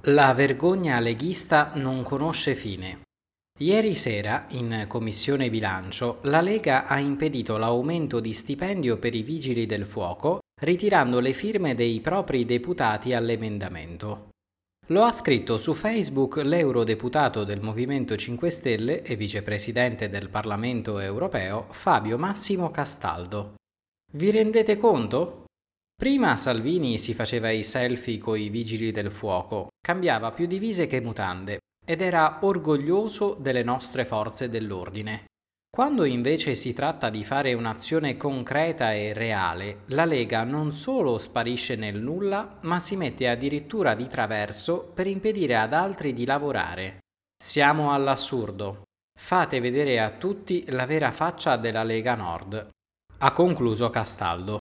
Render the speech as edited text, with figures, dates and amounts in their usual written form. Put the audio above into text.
La vergogna leghista non conosce fine. Ieri sera, in Commissione Bilancio, la Lega ha impedito l'aumento di stipendio per i Vigili del Fuoco, ritirando le firme dei propri deputati all'emendamento. Lo ha scritto su Facebook l'eurodeputato del Movimento 5 Stelle e vicepresidente del Parlamento europeo Fabio Massimo Castaldo. Vi rendete conto? Prima Salvini si faceva i selfie coi vigili del fuoco, cambiava più divise che mutande ed era orgoglioso delle nostre forze dell'ordine. Quando invece si tratta di fare un'azione concreta e reale, la Lega non solo sparisce nel nulla, ma si mette addirittura di traverso per impedire ad altri di lavorare. Siamo all'assurdo. Fate vedere a tutti la vera faccia della Lega Nord. Ha concluso Castaldo.